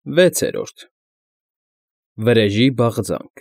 6-րդ Վրեժի բաղձանք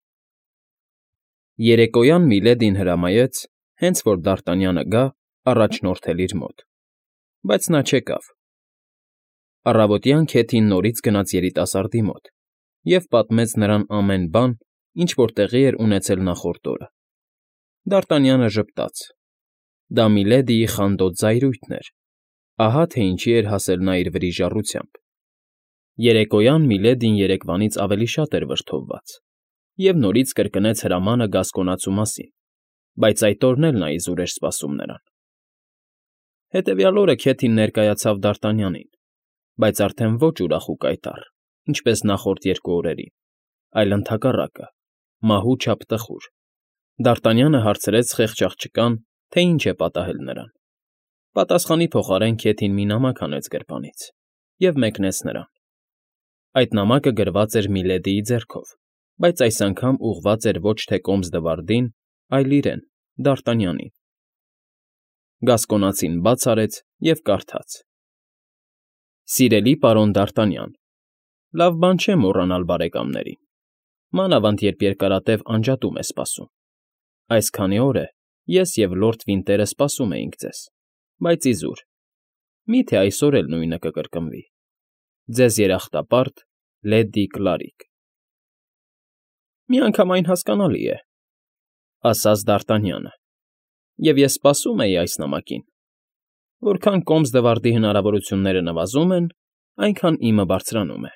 Երեկոյան Միլեդին հրամայեց, հենց որ Դարտանյանը գա, առաջնորդել իր մոտ, բայց նա չեկավ։ Առավոտյան Քեթին նորից գնաց երիտասարդի մոտ և պատմեց նրան ամեն բան, ինչ որ տեղի էր ունեցել նախորդ օրը։ Դարտանյանը ժպտաց. դա Միլեդիի խանդոտ զայրույթն էր, ահա թե ինչի էր հասել նա իր վրիժառությամբ։ Երեկոյան Միլեդին երեկվանից ավելի շատ էր վրդովված և նորից կրկնեց հրամանը գասկոնացու մասին, բայց այդ օրն էլ նա իզուր էր սպասում նրան։ Հետևյալ օրը Քեթին ներկայացավ Դարտանյանին, բայց արդեն ոչ ուրախ ու կայտառ, ինչպես նախորդ երկու օրերին, այլ ընդհակառակը, մահու չափ տխուր։ Դարտանյանը հարցրեց խեղճ աղջկան, թե ինչ է պատահել նրան։ Պատասխանի փոխարեն Քեթին մի նամակ հանեց գրպանից և մեկնեց նրան։ Այդ նամակը գրված էր Միլեդիի ձեռքով, բայց այս անգամ ուղղված էր ոչ թե Կոմս֊դվարդին, այլ իրեն՝ Դարտանյանին։ Գասկոնացին բաց արեց և կարդաց. Սիրելի պարոն Դարտանյան, լավ բան չէ մոռանալ բարեկամներին, մանավանդ երբ երկարատև անջատում է սպասում։ Այս քանի օր է ես և լորդ Վինտերը սպասում էինք ձեզ, բայց իզուր, մի՞թե այսօր էլ նույնը կկրկնվի։ Ձեզ երախտապարտ Լեդի Կլարիկ Միանգամայն հասկանալի է, ասաց Դարտանյանը, և ես սպասում էի այս նամակին։ Որքան Կոմս֊դվարդի հնարավորությունները նվազում են, այնքան իմը բարձրանում է։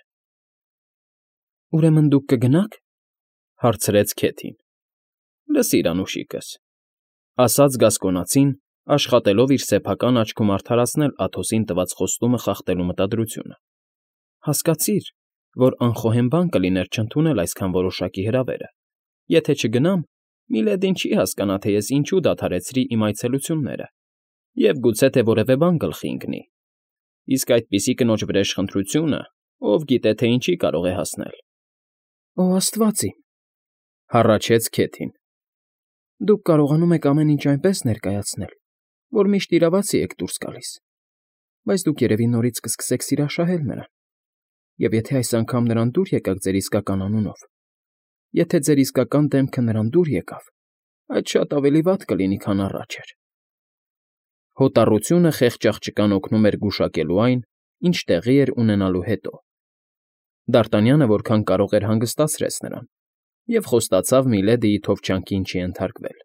Ուրեմն դուք կգնա՞ք, հարցրեց Քեթին։ Լսիր, անուշիկս, ասաց գասկոնացին, աշխատելով իր սեփական աչքում արդարացնել Աթոսին տված խոստումը խախտելու մտադրությունը։ Հասկացիր, որ անխոհեմ բան կլիներ չընդունել այսքան որոշակի հրավերը։ Եթե չգնամ, Միլեդին չի հասկանա, թե ես ինչու դադարեցրի իմ այցելությունները, և գուցե թե որևէ բան գլխի ընկնի։ Իսկ այդպիսի կնոջ վրեժխնդրությունը ով գիտե թե ինչի կարող է հասնել։ Օ, աստված իմ, հառաչեց Քեթին։ Դուք կարողանում եք ամեն ինչ այնպես ներկայացնել, որ միշտ իրավացի եք դուրս գալիս, բայց դուք երևի նորից կսկսեք սիրաշահել նրան, և եթե այս անգամ նրան դուր եկաք ձեր իսկական անունով, եթե ձեր իսկական դեմքը նրան դուր եկավ, այդ շատ ավելի վատ կլինի, քան առաջ էր։ Հոտառությունը խեղճ աղջկան օգնում էր գուշակելու այն, ինչ տեղի էր ունենալու հետո։ Դարտանյանը որքան կարող էր հանգստացրեց նրան և խոստացավ Միլեդիի թովչանքին չի ենթարկվել։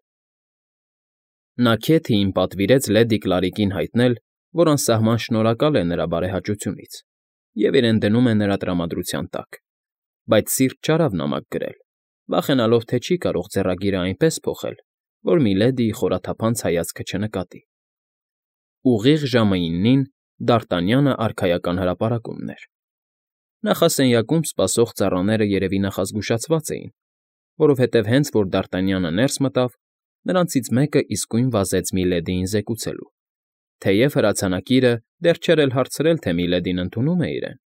Նա Քեթիին պատվիրեց Լեդի Կլարիկին հայտնել, որ անսահման շնորհակալ է նրա բարեհաճությունից և իրեն դնում է նրա տրամադրության տակ, բայց սիրտ չարավ նամակ գրել, վախենալով, թե չի կարող ձեռագիրը այնպես փոխել, որ Միլեդիի խորաթափանց հայացքը չնկատի։ Ուղիղ ժամը 9-ին Դարտանյանը արքայական հրապարակում ուներ։ Նախասենյակում սպասող ծառաները երևի նախազգուշացված էին, որովհետև հենց որ Դարտանյանը ներս մտավ, նրանցից մեկը իսկույն վազեց Միլեդիին զեկուցելու, թեև հրացանակիրը դեռ չէր էլ հարցրել, թե Միլեդին ընդունում է իրեն։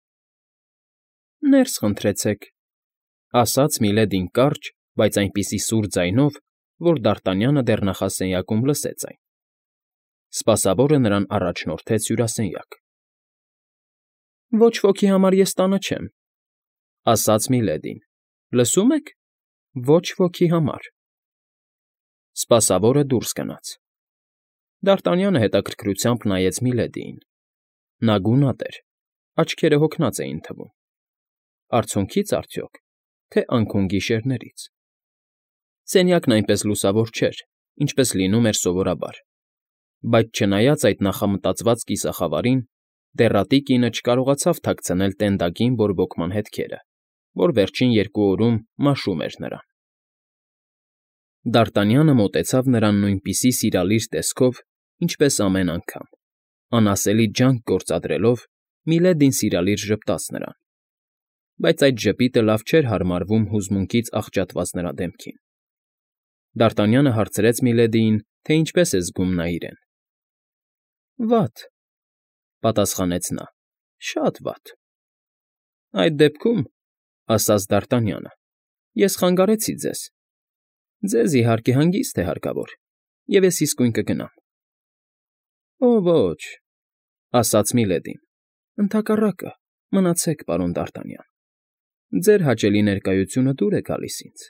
Ներս խնդրեցեք, ասաց Միլեդին կարճ, բայց այնպիսի սուր ձայնով, որ Դարտանյանը դեռ նախասենյակում լսեց այն։ Սպասավորը նրան առաջնորդեց հյուրասենյակ։ Ոչ ոքի համար ես տանը չեմ, ասաց Միլեդին, լսում եք, ոչ ոքի համար։ Սպասավորը դուրս գնաց։ Դարտանյանը հետաքրքրությամբ նայեց Միլեդիին։ Նա գունատ էր, աչքերը հոգնած էին թվում։ Արցունքից արդյոք, թե անքուն գիշերներից։ Սենյակն այնպես լուսավոր չէր, ինչպես լինում էր սովորաբար, բայց չնայած այդ նախամտածված կիսախավարին, դեռատի կինը չկարողացավ թաքցնել տենդակին բորբոքման հետքերը, որ վերջին երկու օրում մաշում էր նրան։ Դարտանյանը մոտեցավ նրան նույնպիսի սիրալիր տեսքով, ինչպես ամեն անգամ, անասելի ջանք գործադրելով Միլեդին սիրալիր ժպտաց նրան, բայց այդ ժպիտը լավ չէր հարմարվում հուզմունքից աղճատված նրա դեմքին։ Դարտանյանը հարցրեց Միլեդիին, թե ինչպես է զգում նա իրեն։ Վատ, պատասխանեց նա, շատ վատ։ Այդ դեպքում, ասաց Դարտանյանը, ես խանգարեցի ձեզ։ Ձեզ, իհարկե, հանգիստ է հարկավոր, և ես իսկույն կգնամ։ Օ, ոչ, ասաց Միլեդին, ընդհակառակը, Մնացեք, պարոն Դ'Արտանյան։ Ձեր հաճելի ներկայությունը դուր է գալիս ինձ։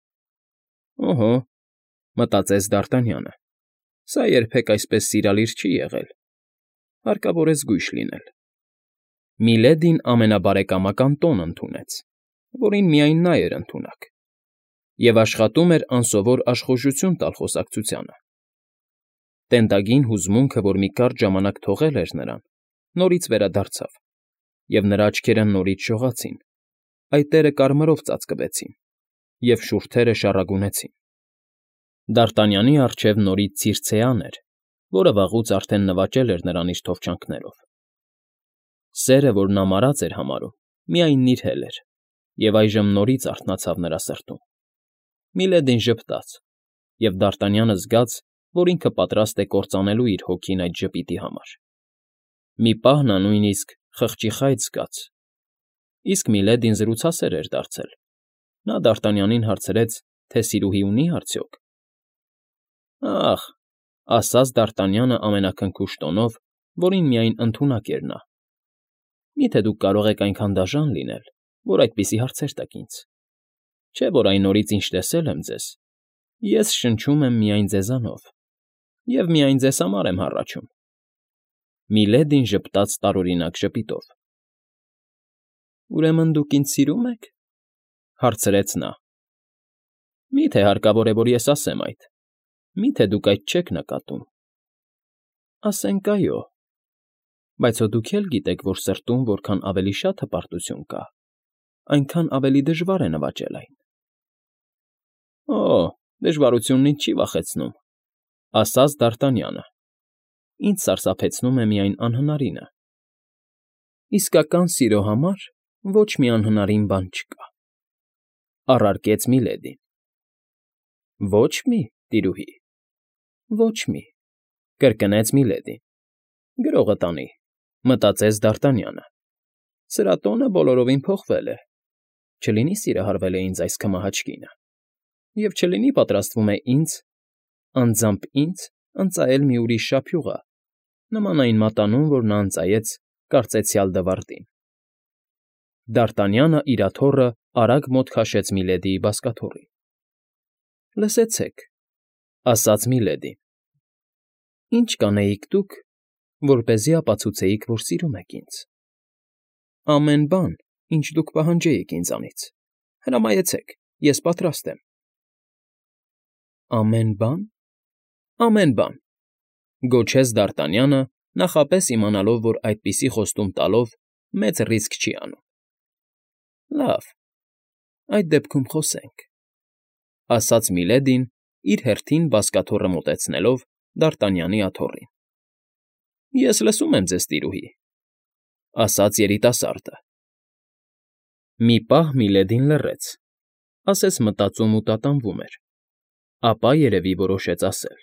Օհո, մտածեց Դ'Արտանյանը, սա երբեք այսպես սիրալիր չի եղել։ Հարկավոր է զգույշ լինել։ Միլեդին ամենաբարեկամական տոն ընդունեց, որին միայն նա էր ընդունակ, և աշխատում էր անսովոր աշխուժություն տալ խոսակցությանը։ Տենդագին հուզմունքը, որ մի կարճ ժամանակ թողել էր նրան, նորից վերադարձավ, և նրա աչքերը նորից շողացին, այտերը կարմրով ծածկվեցին, և շուրթերը շառագունեցին։ Դ'Արտանյանի առջև նորից ցիրցեան էր, որը վաղուց արդեն նվաճել էր նրան իր թովչանքներով։ Սերը, որ նա մարած էր համարում, միայն նիրհել էր, և այժմ նորից արթնացավ նրա սրտում։ Միլեդին ժպտաց, և Դ'Արտանյանը զգաց, որ ինքը պատրաստ է կործանելու իր հոգին այդ ժպիտի համար։ Մի պահ նա նույնիսկ խղճի խայծ զգաց։ Իսկ Միլեդին զրուցասեր էր դարձել։ Նա Դ'Արտանյանին հարցրեց, թե սիրուհի ունի՞ արդյոք։ Ախ, ասաց Դ'Արտանյանը ամենաքնքուշ տոնով, որին միայն ընդունակ էր նա։ Մի՞թե դուք կարող եք այնքան դաժան լինել, որ այդպիսի հարցեր տաք ինձ։ Չէ՞ որ այն օրից, ինչ տեսել եմ ձեզ, ես շնչում եմ միայն ձեզանով, և միայն ձեզ համար եմ հառաչում։ Միլեդին ժպտաց տարօրինակ ժպիտով։ Ուրեմն դուք ինձ սիրո՞ւմ եք, հարցրեց նա։ Մի՞թե հարկավոր է, որ ես ասեմ այդ։ Մի՞թե դուք այդ չեք նկատում։ Ասենք այո, բայց հո դուք էլ գիտեք, որ սրտում որքան ավելի շատ հպարտություն կա, այնքան ավելի դժվար է նվաճել այն։ Օ, դժվարությունն ինձ չի վախեցնում, ասաց Դ'Արտանյանը։ Ինձ սարսափեցնում է միայն անհնարինը։ Իսկական սիրո համար ոչ մի անհնարին բան չկա, առարկեց Միլեդին։ Ոչ մի, տիրուհի, ոչ մի, կրկնեց Միլեդին։ Գրողը տանի, մտածեց Դ'Արտանյանը։ Սրա տոնը բոլորովին փոխվել է։ Չլինի սիրահարվել է ինձ այս քմահաճ կինը, և չլինի պատրաստվում է ինձ, անձամբ ինձ, ընծայել մի ուրիշ շափյուղա, նման այն մատանուն, որ նա ընծայեց կարծեցյալ Դվարդին։ Դ'Արտանյանը իր աթոռը արագ մոտ քաշեց Միլեդիի բազկաթոռին։ Լսեցեք, ասաց Միլեդին. Ինչ կանեիք դուք, որպեսզի ապացուցեիք, որ սիրում եք ինձ։ Ամեն բան, ինչ դուք պահանջեիք ինձանից, հրամայեցեք, ես պատրաստ եմ։ Ամեն բան։ Ամեն բան, գոչեց Դ'Արտանյանը, նախապես իմանալով, որ այդպիսի խոստում տալով մեծ ռիսկ չի անում։ Լավ, այդ դեպքում խոսենք, ասաց Միլեդին, իր հերթին բազկաթոռը մոտեցնելով Դ'Արտանյանի աթոռին։ Ես լսում եմ ձեզ, տիրուհի, ասաց երիտասարդը։ Մի պահ Միլեդին լռեց, ասես մտածում ու տատանվում էր, ապա երևի որոշեց ասել.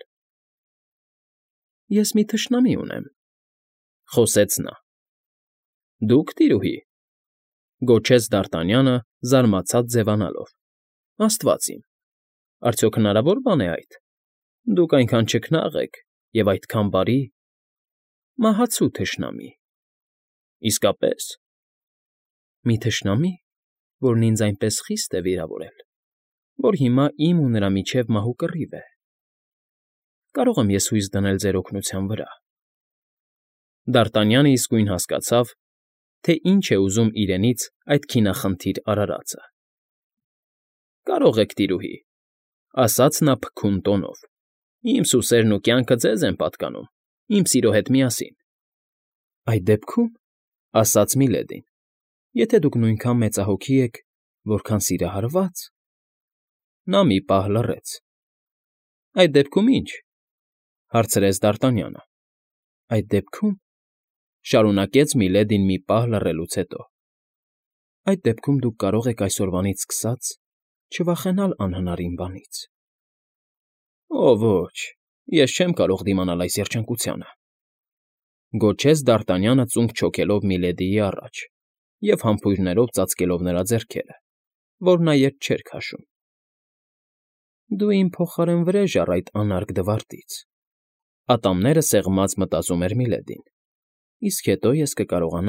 Ես մի թշնամի ունեմ, խոսեց նա։ Դուք, տիրուհի, գոչեց Դ'Արտանյանը, զարմացած ձևանալով։ Աստված իմ, արդյոք հնարավոր բան է այդ։ Դուք այնքան չքնաղ եք և այդքան բարի, մահացու թշնամի։ Իսկապես։ Մի թշնամի, որն ինձ այնպես խիստ է վիրավորել, որ հիմա իմ ու նրա միջև մահու կռիվ է։ Կարո՞ղ եմ ես հույս դնել ձեր օգնության վրա։ Դ'Արտանյանը իսկույն հասկացավ, թե ինչ է ուզում իրենից այդ քինախնդիր արարածը։ Կարող եք, տիրուհի, ասաց նա փքուն տոնով։ Իմ սուսերն ու կյանքը ձեզ են պատկանում, իմ սիրո հետ միասին։ Այդ դեպքում, ասաց Միլեդին, եթե դուք նույնքան մեծահոգի եք, որքան սիրահարված։ Նա մի պահ լռեց։ Այդ դեպքում ի՞նչ, հարցրեց Դ'Արտանյանը։ Այդ դեպքում, շարունակեց Միլեդին մի պահ լռելուց հետո, այդ դեպքում դուք կարող եք այսօրվանից սկսած չվախենալ անհնարին բանից։ Օ, ոչ, ես չեմ կարող դիմանալ այս երջանկությանը, գոչեց Դ'Արտանյանը ծունկ չոքելով Միլեդիի առաջ և համբույրներով ծածկելով նրա ձեռքերը, որ նա ետ չէր քաշում։ Դու իմ փոխարեն վրեժ առ այդ անարգ Դվարդից, ատամները սեղմած մտածում էր Միլեդին, իսկ հետո ես կկարողանամ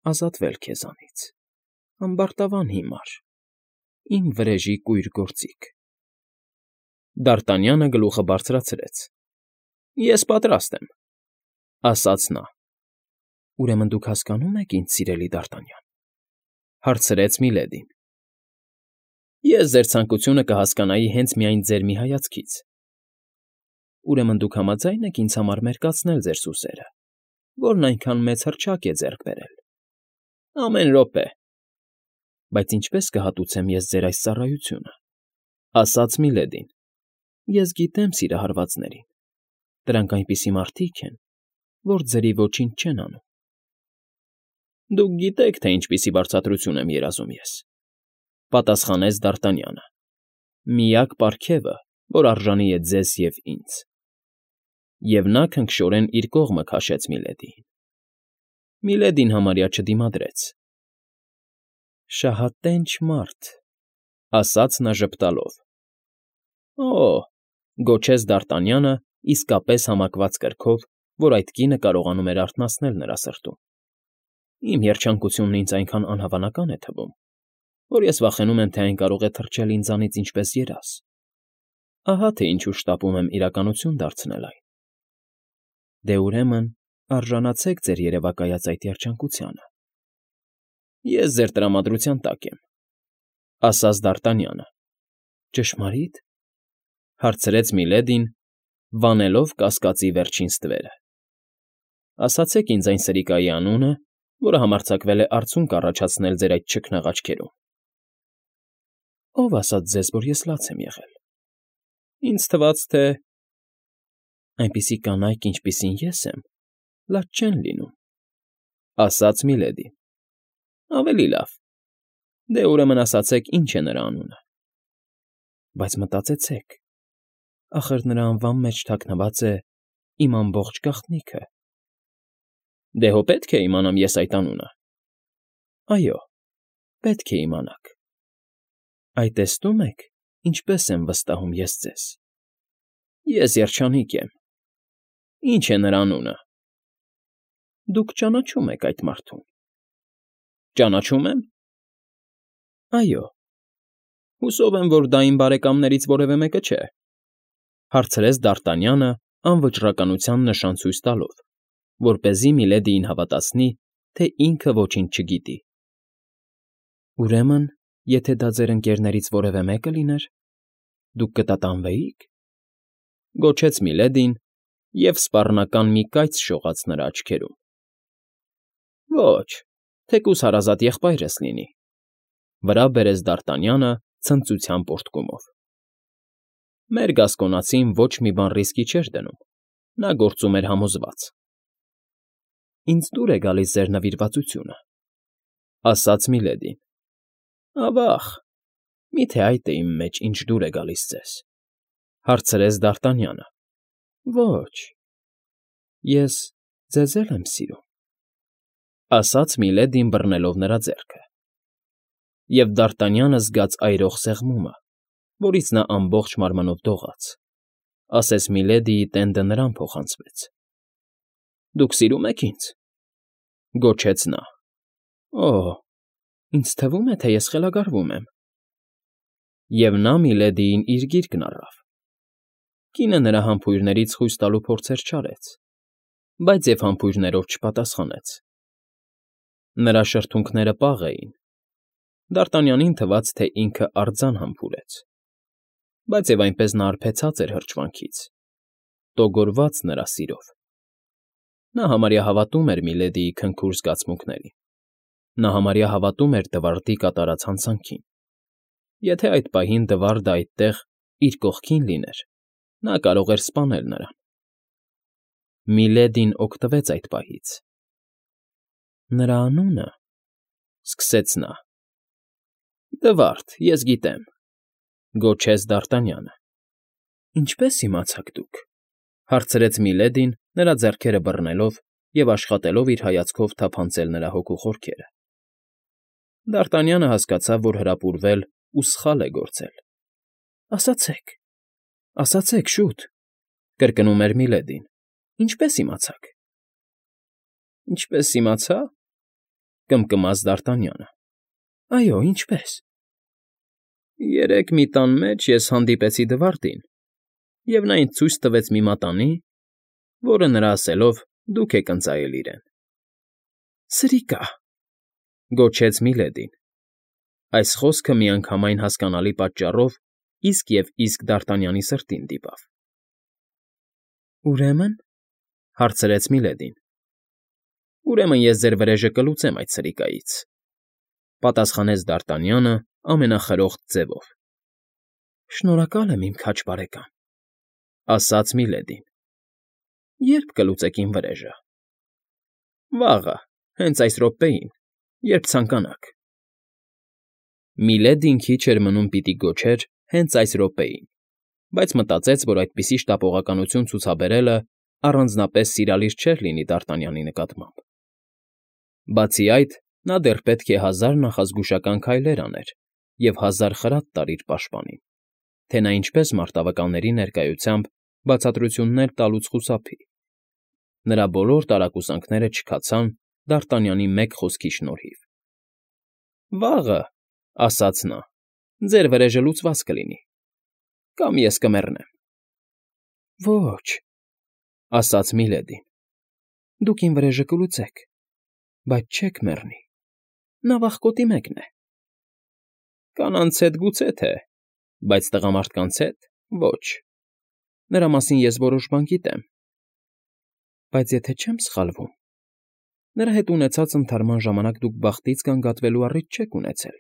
ազատվել քեզանից, ամբարտավան հիմար, իմ վրեժի կույր գործիք։ Դարտանյանը գլուխը բարձրացրեց։ Ես պատրաստ եմ, ասաց նա։ Ուրեմն դուք հասկանո՞ւմ եք, ինձ սիրելի Դարտանյան, հարցրեց Միլեդին։ Ես ձեր ցանկությունը կհասկանայի հենց միայն ձեր մի հայացքից։ Ուրեմն դուք համաձայն եք ինձ համար մերկացնել ձեր սուսերը, որն այնքան մեծ հռչակ է ձեռք բերել։ Ամեն րոպե։ Բայց ինչպես կհատուցեմ ես ձեր այս ծառայությունը, ասաց Միլեդին։ Ես գիտեմ սիրահարվածներին։ Դրանք այնպիսի մարդիկ են, որ ձերի ոչինչ չեն անում։ Դուք գիտեք, թե ինչպիսի բարձատրություն եմ երազում ես, պատասխանեց Դարտանյանը։ Միակ պարգևը, որ արժանի է ձեզ և ինձ։ Եվ նա քնքշորեն իր կողմը քաշեց Միլեդիին։ Միլեդին համարյա չդիմադրեց։ Շահատենչ մարդ, ասաց նա ժպտալով։ Օ՜, գոչեց Դարտանյանը իսկապես համակված կրքով, որ այդ կինը կարողանում էր արթնացնել նրա սրտում։ Իմ երջանկությունն ինձ այնքան անհավանական է թվում, որ ես վախենում եմ, թե այն կարող է թռչել ինձանից ինչպես երազ։ Ահա թե ինչու շտապում եմ իրականություն դարձնել այն։ Դե ուրեմն արժանացեք ձեր երևակայած այդ երջանկությանը։ Ես ձեր տրամադրության տակ եմ, ասաց Դարտանյանը։ Ճշմարի՞տ, հարցրեց Միլեդին, վանելով կասկածի վերջին ստվերը։ Ասացեք ինձ այն սրիկայի անունը, որը համարձակվել է արցունք առաջացնել ձեր այդ չքնաղ աչքերում։ Ո՞վ ասաց ձեզ, որ ես լաց եմ եղել։ Ինձ թվաց, թե այնպիսի կանայք, ինչպիսին ես եմ, լաց չեն լինում, ասաց Միլեդին։ Ավելի լավ։ Դե ուրեմն ասացեք, ինչ է նրա անունը։ Բայց մտածեցեք, ախր նրա անվան մեջ թաքնված է իմ ամբողջ գաղտնիքը։ Դե հո պետք է իմանամ ես այդ անունը։ Այո, պետք է իմանաք։ Այ տեսնում եք, ինչպես եմ վստահում ես ձեզ։ Ես երջանիկ եմ։ Ինչ է նրա անունը։ Դուք ճանաչում եք այդ մարդուն։ Ճանաչում եմ։ Այո։ Հուսով եմ, որ դա իմ բարեկամներից որևէ մեկը չէ, հարցրեց Դարտանյանը անվճռականության նշան ցույց տալով, որպեսզի Միլեդիին հավատացնի, թե ինքը ոչինչ չգիտի։ Ուրեմն, եթե դա ձեր ընկերներից որևէ մեկը լիներ, դուք կտատանվեի՞ք, գոչեց Միլեդին, և սպառնական մի կայծ շողաց նրա աչքերում։ Ոչ, թեկուզ հարազատ եղբայրս լինի, վրա բերեց Դարտանյանը ցնծության պոռթկումով։ Մեր գասկոնացին ոչ մի բան ռիսկի չէր դնում, նա գործում էր համոզված։ Ինձ դուր է գալիս ձեր նվիրվածությունը, ասաց Միլեդին։ Ավա՜ղ, միթե այդ է իմ մեջ ինչ դուր է գալիս ձեզ, հարցրեց Դարտանյանը։ Ոչ, ես ձեզ էլ եմ սիրում, ասաց Միլեդին բռնելով նրա ձեռքը։ Եվ Դարտանյանը զգաց այրող սեղմումը, որից նա ամբողջ մարմնով դողաց, ասես Միլեդիի տենդը նրան փոխանցվեց։ Դուք սիրում եք ինձ, գոչեց նա։ Օ, ինձ թվում է, թե ես խելագարվում եմ։ Եվ նա Միլեդիին իր գիրկն առավ։ Կինը նրա համբույրներից խույս տալու փորձեր չարեց, բայց և համբույրներով չպատասխանեց։ Նրա շրթունքները պաղ էին։ Դարտանյանին թվաց, թե ինքը արձան համբուրեց, բայց և այնպես նա արբեցած էր հրճվանքից, տոգորված նրա սիրով։ Նա համարյա հավատում էր Միլեդիի քնքուր զգացմունքներին։ Նա համարյա հավատում էր Դվարդի կատարած հանցանքին։ Եթե այդ պահին Դվարդը այդտեղ իր կողքին լիներ, նա կարող էր սպանել նրան։ Միլեդին օգտվեց այդ պահից։ Նրա անունը, սկսեց նա։ Դվարդ, ես գիտեմ, գոչեց Դարտանյանը։ Ինչպե՞ս իմացաք դուք, հարցրեց Միլեդին, նրա ձեռքերը բռնելով և աշխատելով իր հայացքով թափանցել նրա հոգու խորքերը։ Դարտանյանը հասկացավ, որ հրապուրվել ու սխալ է գործել։ Ասացեք, ասացեք շուտ, կրկնում էր Միլեդին, ինչպե՞ս իմացաք։ Ինչպե՞ս իմացա։ կմկմաց Դ'Արտանյանը։ Այո, ինչպես։ Երեկ մի տան մեջ ես հանդիպեցի Դվարդին, և նա ինձ ցույց տվեց մի մատանի, որը նրա ասելով դուք եք ընծայել իրեն։ Սրիկա՜, գոչեց Միլեդին։ Այս խոսքը միանգամայն հասկանալի պատճառով իսկ և իսկ Դ'Արտանյանի սրտին դիպավ։ Ուրեմն, հարցրեց Միլեդին։ Ուրեմն ես ձեր վրեժը կլուծեմ այդ սրիկայից, պատասխանեց Դ'Արտանյանը ամենախրոխտ ձևով։ Շնորհակալ եմ, իմ քաջ բարեկամ, ասաց Միլեդին։ Ե՞րբ կլուծեք իմ վրեժը։ Վաղը, հենց այս րոպեին, երբ ցանկանաք։ Միլեդին քիչ էր մնում պիտի գոչեր հենց այս րոպեին, բայց մտածեց, որ այդպիսի շտապողականություն ցուցաբերելը առանձնապես սիրալիր չէր լինի Դ'Արտանյանի նկատմամբ։ Բացի այդ, նա դեռ պետք է 1000 նախազգուշական քայլեր աներ և 1000 խրատ տար իր պաշտպանին, թե նա ինչպես մարտավականների ներկայությամբ բացատրություններ տալուց խուսափի։ Նրա բոլոր տարակուսանքները չքացան Դ'Արտանյանի մեկ խոսքի շնորհիվ։ Վաղը, ասաց նա, ձեր վրեժը լուծված կլինի, կամ ես կմեռնեմ։ Ոչ, ասաց Միլեդին, դուք իմ վրեժը կլուծեք, բայց չեք մեռնի, նա վախկոտի մեկն է։ Կանանց հետ գուցե թե, բայց տղամարդկանց հետ՝ ոչ, նրա մասին ես որոշ բան գիտեմ։ Բայց եթե չեմ սխալվում, նրա հետ ունեցած ընդհարման ժամանակ դուք բախտից գանգատվելու առիթ չեք ունեցել։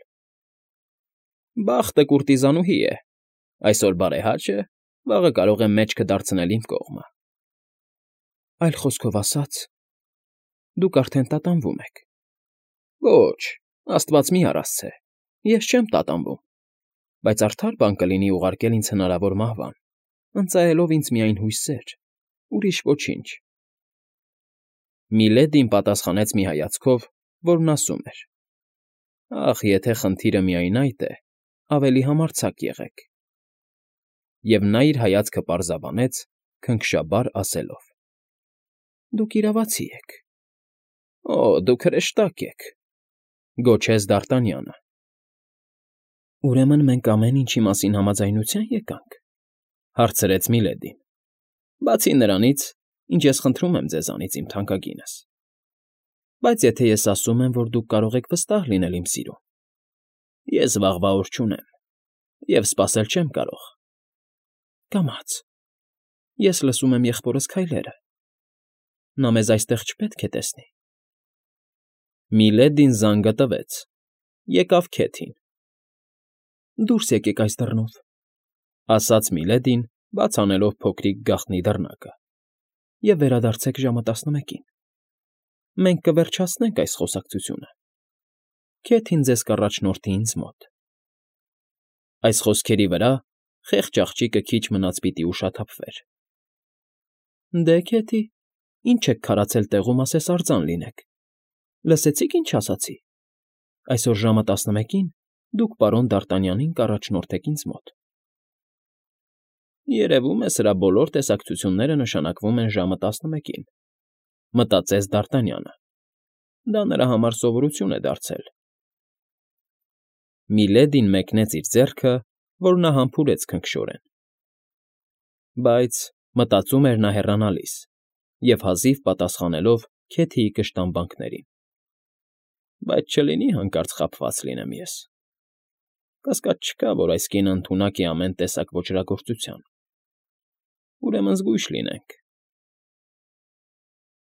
Բախտը կուրտիզանուհի է, այսօր բարեհաճ է, վաղը կարող է մեջքը դարձնել իմ կողմը։ Այլ խոսքով ասած, դուք արդեն տատանվում եք։ Ոչ, աստված մի առասցե, ես չեմ տատանվում, բայց արդար բան կլինի ուղարկել ինձ հնարավոր մահվան, ընծայելով ինձ միայն հույսեր, ուրիշ ոչինչ։ Միլեդին պատասխանեց մի հայացքով, որն ասում էր. Ախ, եթե խնդիրը միայն այդ է, ավելի համարձակ եղեք։ Եվ նա իր հայացքը պարզաբանեց, քնքշաբար ասելով. Դուք իրավացի եք։ Օ, դուք հրեշտակ եք, գոչեց Դ'Արտանյանը։ Ուրեմն մենք ամեն ինչի մասին համաձայնության եկանք, հարցրեց Միլեդին։ Բացի նրանից, ինչ ես խնդրում եմ ձեզանից, իմ թանկագինս։ Բայց եթե ես ասում եմ, որ դուք կարող եք վստահ լինել իմ սիրուն, ես վաղվա օր չունեմ, և սպասել չեմ կարող։ Կամաց, ես լսում եմ եղբորս քայլերը։ Նա մեզ այստեղ չպետք է տեսնի։ Միլեդին զանգը տվեց, եկավ քեթին։ Դուրս եկեք այս դռնով, ասաց Միլեդին, բաց անելով փոքրիկ գաղտնի դռնակը, և վերադարձեք ժամը 11-ին։ Մենք կվերջացնենք այս խոսակցությունը։ Քեթին ձեզ կառաջնորդի ինձ մոտ։ Այս խոսքերի վրա խեղճ աղջիկը քիչ մնաց պիտի ուշաթափվեր։ Դե, Քեթի, ինչ եք քարացել տեղում, ասես արձան լինեք։ Լսեցի՞ք, ինչ ասացի։ Այսօր ժամը 11-ին դուք պարոն Դ'Արտանյանին կառաջնորդեք ինձ մոտ։ Երևում է, սրա բոլոր տեսակցությունները նշանակվում են ժամը 11-ին, մտածեց Դ'Արտանյանը։ Դա նրա համար սովորություն է դարձել։ Միլեդին մեկնեց իր ձեռքը, որ նա համբուրեց քնքշորեն։ Բայց մտածում էր նա հեռանալիս և հազիվ պատասխանելով Քեթիի կշտամբանքներին։ Բայց չլինի հանկարծ խաբված լինեմ ես։ Կասկած չկա, որ այս կինը ընդունակ է ամեն տեսակ ոճրագործության։ Ուրեմն զգույշ լինենք։